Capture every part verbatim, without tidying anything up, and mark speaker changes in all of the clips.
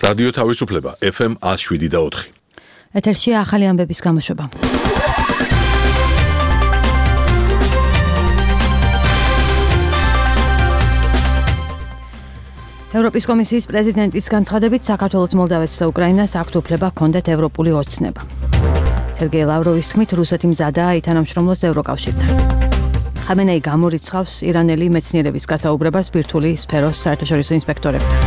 Speaker 1: რადიო თავისუფლება ეფ ემ one oh seven და four.
Speaker 2: ეთერშია ახალი ამბების გამოშვება. ევროპის კომისიის პრეზიდენტის განცხადებით საქართველოს, მოლდავეთს და უკრაინას აქვთ უფლება ჰქონდეთ ევროპული ოცნება. სერგეი ლავროვის თქმით, რუსეთი მზადაა ითანამშრომლოს ევროკავშირთან. ხამენეი გამორიცხავს ირანელი მეცნიერების გასაუბრებას ბირთვული სფეროს საერთაშორისო ინსპექტორებთან.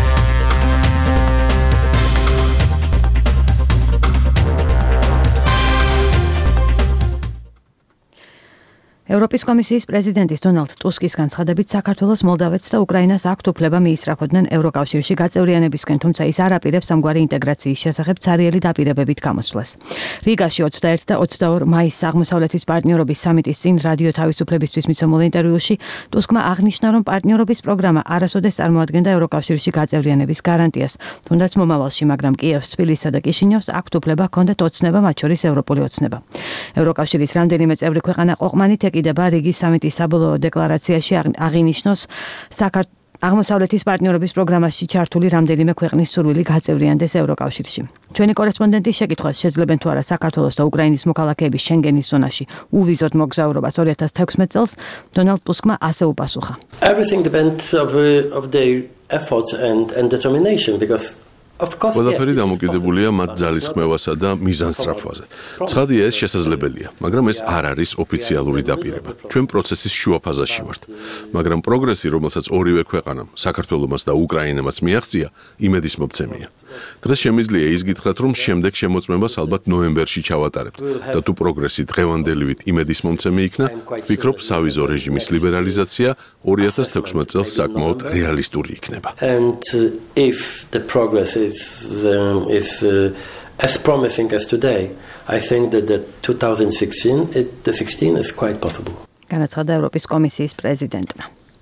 Speaker 2: ევროპის კომისიის პრეზიდენტის დონალდ ტუსკის განცხადებით, საქართველოს, მოლდავეთს და უკრაინას აქვთ უფლება მიისწრაფოდნენ ევროკავშირში გაწევრიანებისკენ, თუმცა ის არ აპირებს ამგვარი ინტეგრაციის შესახებ ცარიელი დაპირებებით გამოსვლას. რიგაში ოცდაერთი და ოცდაორი მაისს აღმოსავლეთის პარტნიორობის სამიტის წინ რადიო თავისუფლებისთვის მიცემულ ინტერვიუში ტუსკმა აღნიშნა, რომ პარტნიორობის პროგრამა არასოდეს წარმოადგენდა ევროკავშირში გაწევრიანების გარანტიას, თუნდაც მომავალში, მაგრამ კიევს, თბილისსა და კიშინიოვს აქვთ უფლება ჰქონდეთ ოცნება, მათ შორის ევროპული ოცნება. ევროკავშირის რამდენიმე წევრი ქვეყანა ყოყმანით ეკიდება რიგის სამიტის საბოლოო დეკლარაციაში აღინიშნოს საქართველოს აღმოსავლეთის პარტნიორობის პროგრამაში ჩართული რამდენიმე ქვეყნის სურვილი გაწევრიანდეს ევროკავშირში. ჩვენი კორესპონდენტის შეკითხვას შეძლებენ თუ არა საქართველოს და უკრაინის მოქალაქეების შენგენის ზონაში უვიზოდ მოგზაურობას two thousand sixteen წელს, დონალდ ტუსკმა ასე უპასუხა.
Speaker 3: Everything depends of, of their efforts and, and determination because
Speaker 1: ყველაფერი დამოკიდებულია მათ ძალისხმევასა და მიზანსწრაფვაზე. ცხადია, ეს შესაძლებელია, მაგრამ ეს არ არის ოფიციალური დაპირება. ჩვენ პროცესის შუა ფაზაში ვართ, მაგრამ პროგრესი, რომელსაც ორივე ქვეყანამ, საქართველომაც და უკრაინამაც მიაღწია, იმედისმომცემია. დღეს შემიძლია ის გითხრათ, რომ შემდეგ შემოწმებას ალბათ ნოემბერში ჩავატარებთ და თუ პროგრესი დღევანდელივით იმედისმომცემი იქნა, ვფიქრობ, სავიზო რეჟიმის ლიბერალიზაცია two thousand sixteen წელს საკმაოდ რეალისტური იქნება.
Speaker 3: And uh, if the progress is um, is uh, as promising as today, I think that the twenty sixteen it, the sixteen is quite possible.
Speaker 2: განაცხადა ევროპის კომისიის პრეზიდენტმა.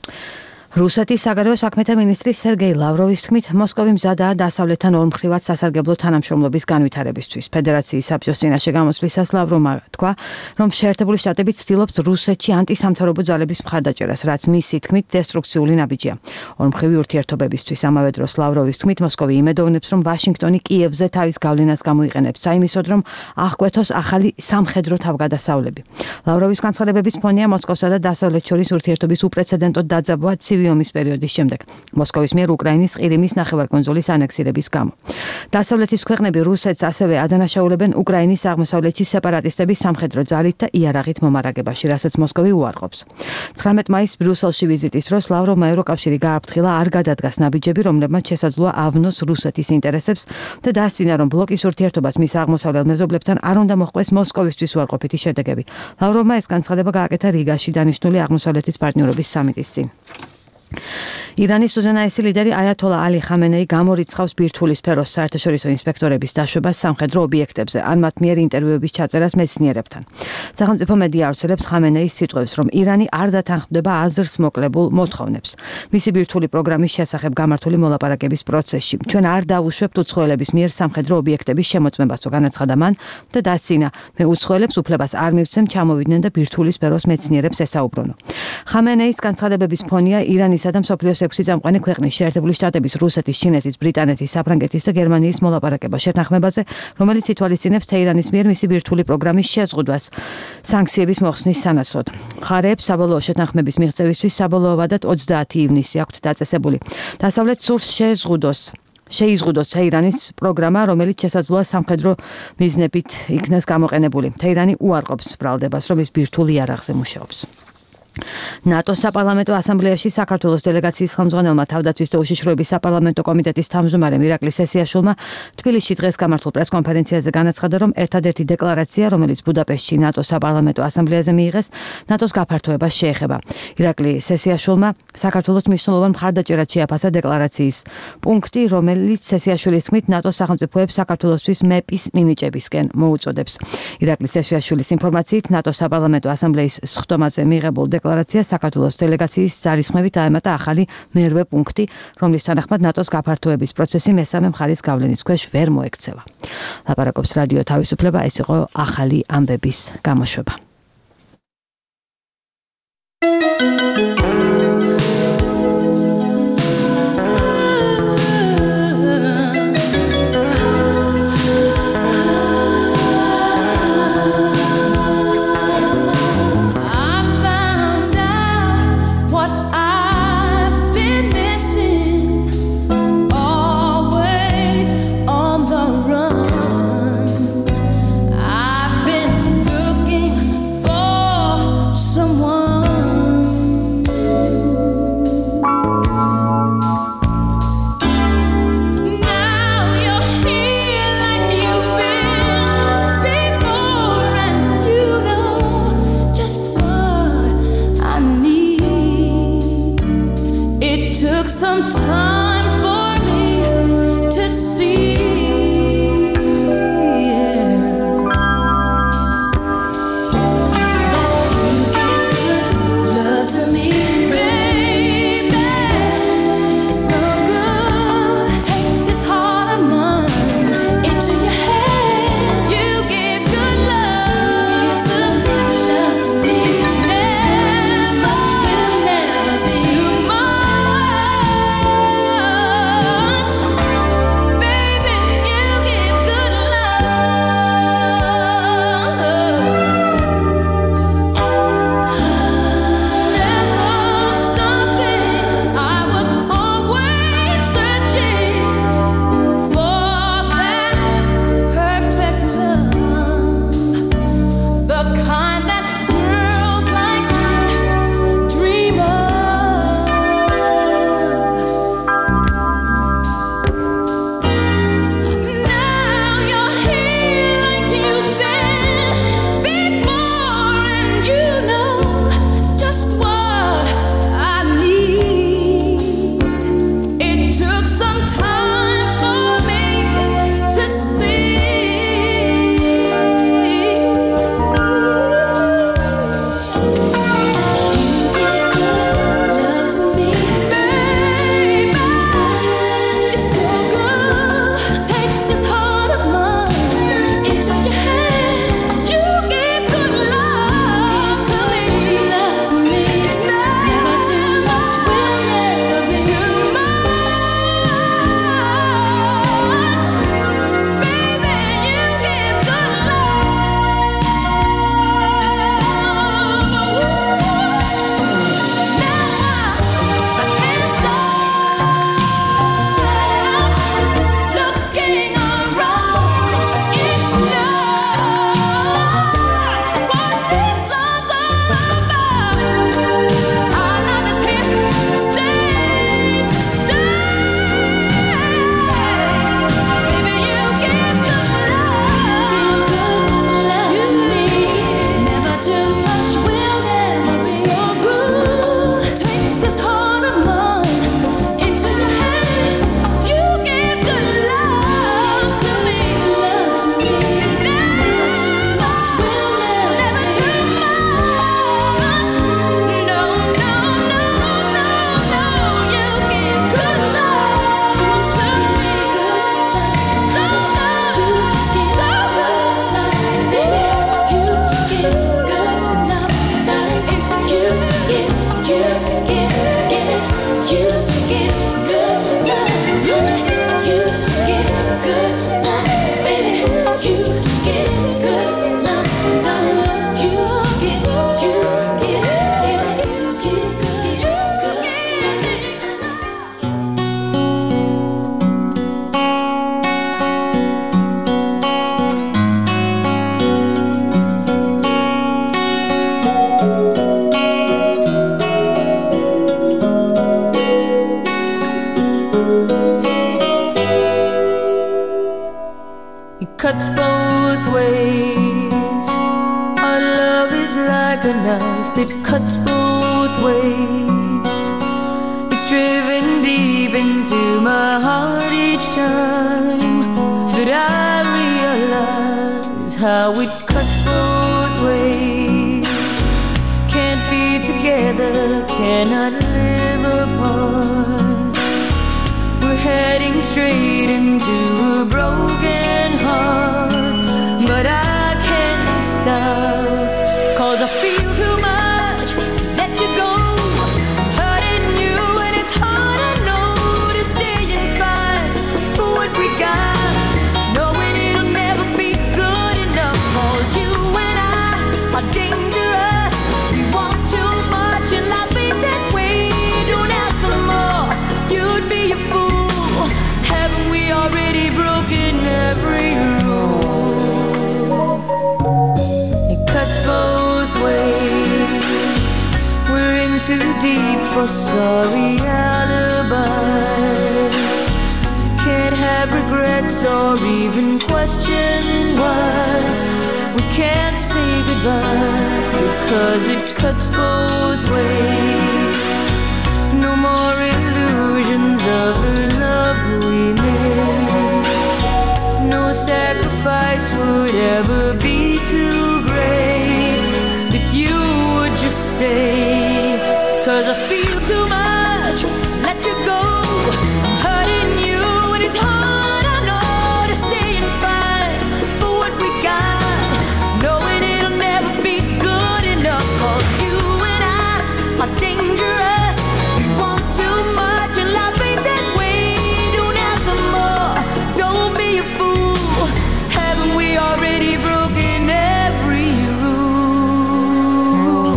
Speaker 2: რუსეთის საგარეო საქმეთა მინისტრი სერგეი ლავროვის თქმით, მოსკოვი მზადაა დასავლეთთან ორმხრივად სასარგებლო თანამშრომლობის განვითარებისთვის. ფედერაციის საბჭოს წინაშე გამოსვლისას ლავროვმა თქვა, რომ შეერთებული შტატები ცდილობს რუსეთში ანტისამთავრობო ძალების მხარდაჭერას, რაც მისი თქმით დესტრუქციული ნაბიჯია. ორმხრივი ურთიერთობებისთვის ამავე დროს ლავროვის თქმით, მოსკოვი იმედოვნებს, რომ ვაშინგტონი კიევზე თავის გავლენას გამოიყენებს საიმისოდ, რომ აღკვეთოს ახალი სამხედრო თავგადასავლები. ლავროვის განცხადებების ფონია მოსკოვსა და დასავლეთს შორის ურთიერთობის უპრეცედენტოდ დაძაბვა ცივი ომის პერიოდის შემდეგ, მოსკოვის მიერ უკრაინის ყირიმის ნახევარკუნძულის ანექსირების გამო. დასავლეთის ქვეყნები რუსეთს ასევე ადანაშაულებენ უკრაინის აღმოსავლეთში სეპარატისტების სამხედრო ძალით და იარაღით მომარაგებაში, რასაც მოსკოვი უარყოფს. ცხრამეტ მაისს ბრიუსელში ვიზიტის დროს ლავროვმა ევროკავშირი გააფრთხილა, არ გადადგას ნაბიჯები, რომლებმაც შესაძლოა ავნოს რუსეთის ინტერესებს და დასცინა, რომ ბლოკის ურთიერთობას მის აღმოსავლელ მეზობლებთან არ უნდა მოჰყვეს მოსკოვისთვის უარყოფითი შედეგები. ლავროვმა ეს განცხადება გააკეთა რიგაში დანიშნული აღმოსავლეთის პარტნიორობის სამიტის წინ. ირანის უზენაესი ლიდერი აიათოლა ალი ხამენეი გამორიცხავს ბირთვული სფეროს საერთაშორისო ინსპექტორების დაშვებას სამხედრო ობიექტებზე, ან მათ მიერ ინტერვიუების ჩაწერას მეცნიერებთან. სახელმწიფო მედია ავრცელებს ხამენეის სიტყვებს, რომ ირანი არ დათანხმდება აზრს მოკლებულ მოთხოვნებს. მისი ბირთვული პროგრამის შესახებ გამართული მოლაპარაკების პროცესში. ჩვენ არ დავუშვებთ უცხოელების მიერ სამხედრო ობიექტების შემოწმებასო, განაცხადა მან და დასცინა, მე უცხოელებს უფლებას არ მივცემ ჩამოვიდნენ და ბირთვული სფეროს მეცნიერებს ესაუბრონო. ხამენეის განცხადებების ფონია ირანისა და მსოფლიოს ექვსი წამყვანი ქვეყნის შეერთებული შტატების, რუსეთის, ჩინეთის, ბრიტანეთის, საფრანგეთის და გერმანიის მოლაპარაკება შეთანხმებაზე, რომელიც ითვალისწინებს თეირანის მიერ მისი ბირთვული პროგრამის შეზღუდვას სანქციების მოხსნის სანაცვლოდ. მხარეებს საბოლოო შეთანხმების მიღწევისთვის საბოლოოვადად ოცდაათი ივნისი აქვთ დაწესებული. დასავლეთ სურს შეზღუდოს შეიზღუდოს თეირანის პროგრამა, რომელიც შესაძლოა სამხედრო მიზნებით იქნას გამოყენებული. თეირანი უარყოფს ბრალდებას, რომ ის ბირთვულ იარაღზე მუშაობს. ნატოს საპარლამენტო ასამბლეაში საქართველოს დელეგაციის ხელმძღვანელმა თავდაცვის და უშიშროების საპარლამენტო კომიტეტის თავმჯდომარემ ირაკლი სესიაშვილმა თბილისში დღეს გამართულ პრესკონფერენციაზე განაცხადა, რომ ერთადერთი დეკლარაცია, რომელიც ბუდაპეშტში ნატოს საპარლამენტო ასამბლეაზე მიიღეს, ნატოს გაფართოებას შეეხება. ირაკლი სესიაშვილმა საქართველოს მნიშვნელოვან მხარდაჭერად შეაფასა დეკლარაციის პუნქტი, რომელიც სესიაშვილის თქმით ნატოს სახელმწიფოებს საქართველოსთვის მეპის მინიჭებისკენ მოუწოდებს. ირაკლი სესიაშვილის ინფორმაციით, ნატოს საპარლამენტო ასამბლეის სხდომაზე მიღებულ დეკლარაცია საქართველოს დელეგაციის ძალისხმევით აემატა ახალი მერვე პუნქტი, რომლის თანახმად ნატოს გაფართოების პროცესი მესამე მხარის გავლენის ქვეშ ვერ მოექცევა. ლაპარაკობს რადიო თავისუფლება, ეს იყო ახალი ამბების გამოშვება.
Speaker 4: some time for me to see.
Speaker 5: Cuts both ways. Our love is like a knife that cuts both ways. It's driven deep into my heart each time that I realize how it cuts both ways. Can't be together, cannot live apart. We're heading straight into a broken heart, but I can't stop, 'cause I feel too much to let you go, hurting you, and it's hard, I know, to stay and fight for what we got, knowing it'll never be good enough, 'cause you and I are dangerous. We want too much and life ain't that way. Don't ask for more, you'd be a fool. Haven't we already broken every rule? It cuts both ways. We're in too deep for sorry alibis. Can't have regrets or even question why we can't say goodbye, because it cuts both ways. No more illusion 'cause I feel too much to let you go. I'm hurting you and it's hard, I know, to stay and fight for what we got, knowing it'll never be good enough for you and I are dangerous. We want too much and life ain't that way. Don't ask for more, don't be a fool. Haven't we already broken every rule?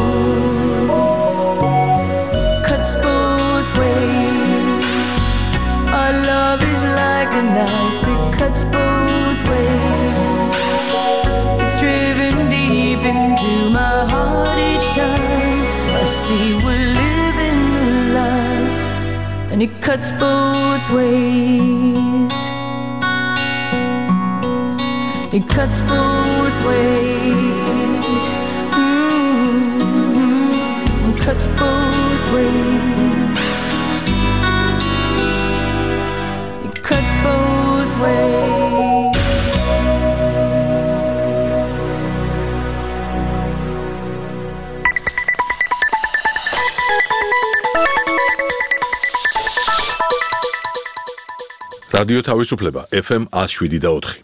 Speaker 5: Cuts both ways. Our love is like a knife that cuts both ways. It's driven deep into my heart each time I see we're living a lie, and it cuts both ways. It cuts both ways. Mm-hmm. It cuts both ways. It cuts both ways.
Speaker 1: რადიო თავისუფლება ეფ ემ one oh seven და four.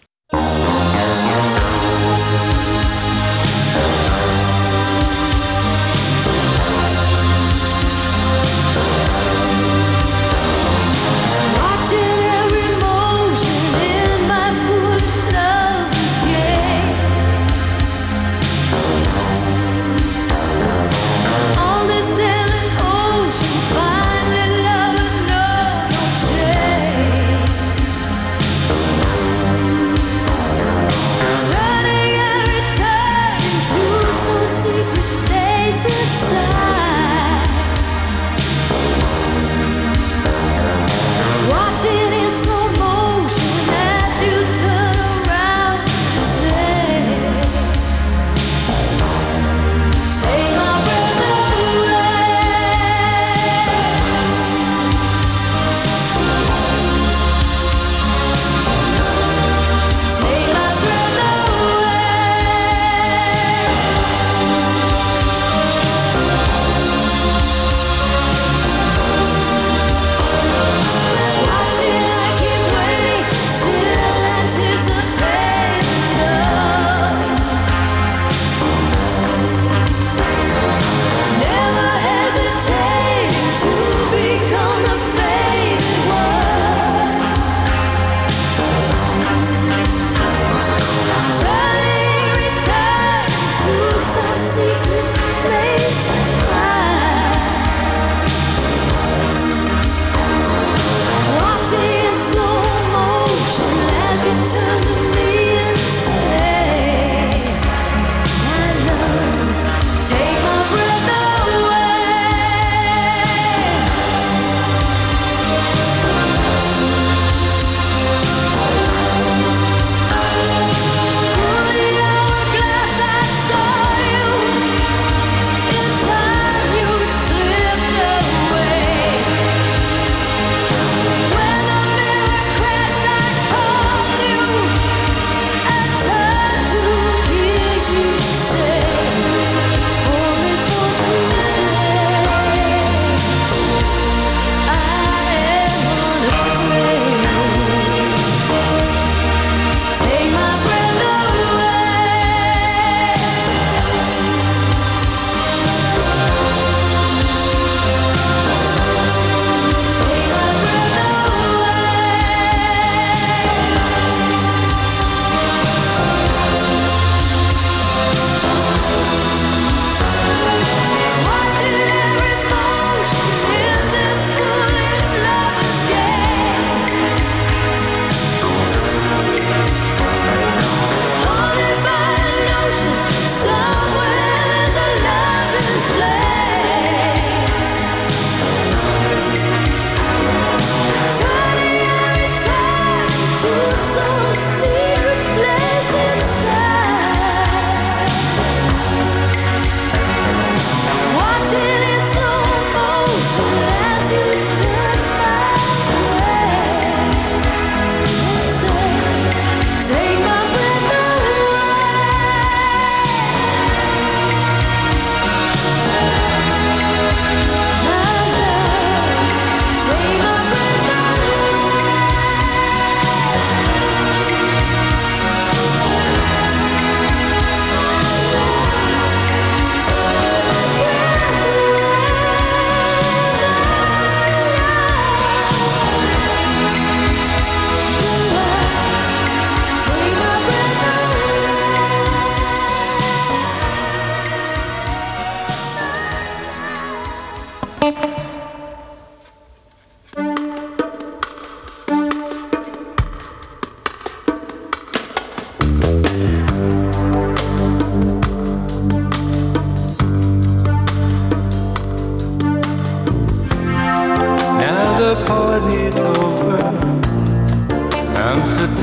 Speaker 4: Watching every motion in my foolish love's game. On this endless ocean, finally lovers know no shame.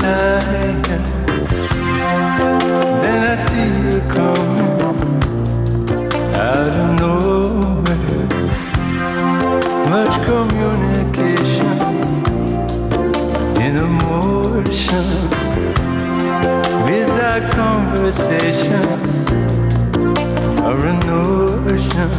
Speaker 6: higher. Then I see you coming out of nowhere. Much communication in emotion, without conversation or a notion.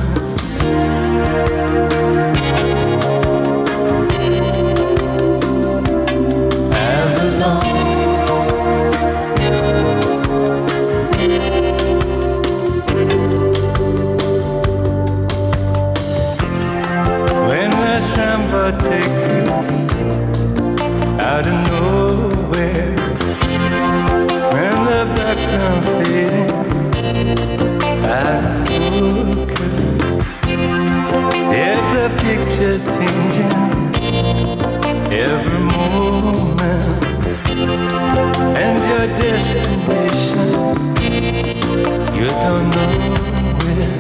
Speaker 6: Take you out of nowhere, when the background fading out of focus. There's the picture changing every moment, and your destination you don't know where.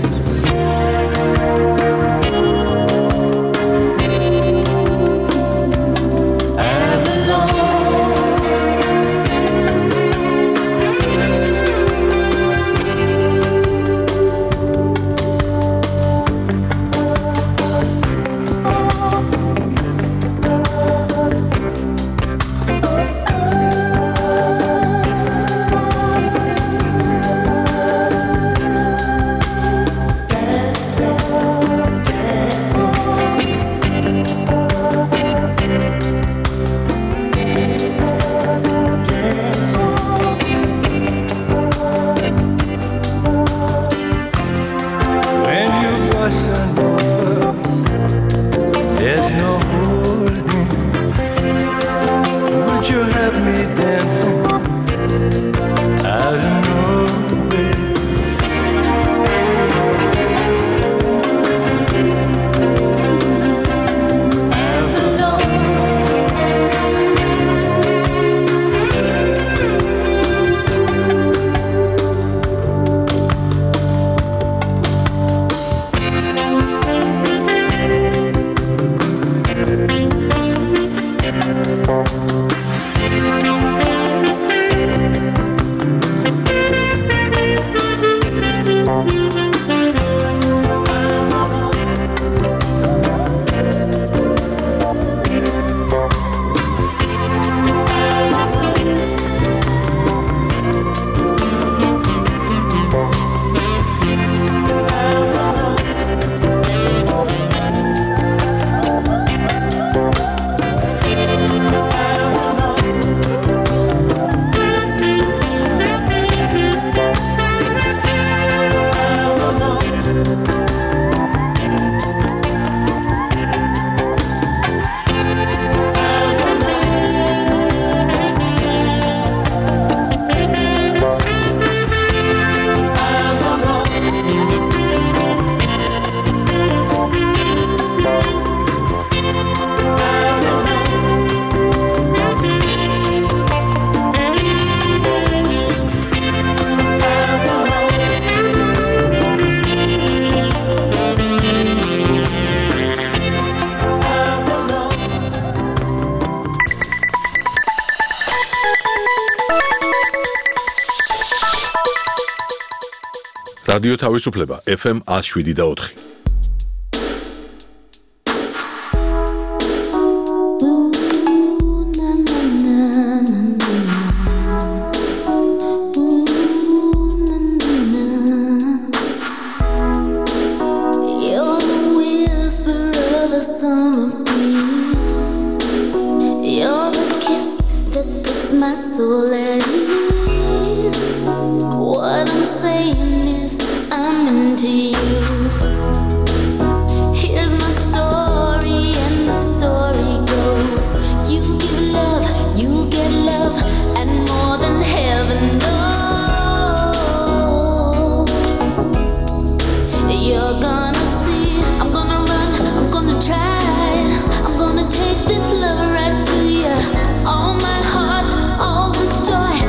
Speaker 1: რადიო თავისუფლება ეფ ემ one oh seven და four.
Speaker 5: All my heart, all the joy.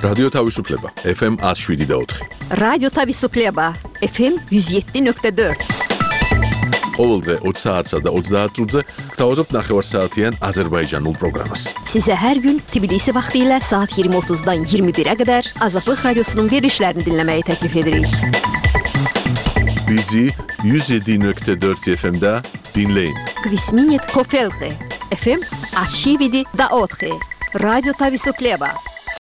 Speaker 1: რადიო თავისუფლება ეფ ემ one oh seven და four.
Speaker 7: რადიო თავისუფლება ეფ ემ one oh seven point four.
Speaker 1: ყოველდღე twenty საათსა და thirty წუთზე გთავაზობთ ნახევარსაათიან აზერბაიჯანულ პროგრამას.
Speaker 7: Sizə hər gün Tbilisi vaxtı ilə saat yirmi otuzdan iyirmi birə qədər Azadlıq Radiosunun verilişlərini dinləməyi təklif edirik.
Speaker 1: Bizi one oh seven point four efe em'də dinləyin.
Speaker 7: Kvisminit Kofelxi efe em one oh seven point four. Radyo Tavisufleba.